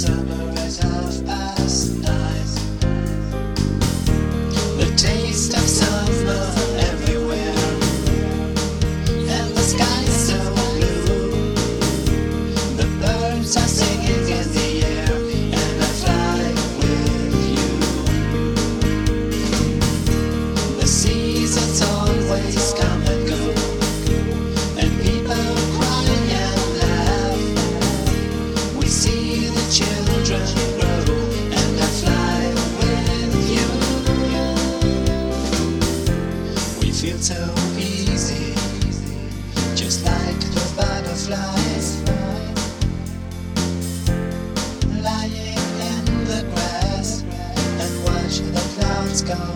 summer at 9:30. The taste of summer everywhere, and the sky's so blue. The birds are singing in the air, and I fly with you. The seasons always come and go, and people cry and laugh. We see the children grow, and I fly with you. We feel so easy, just like the butterflies, lying in the grass and watch the clouds go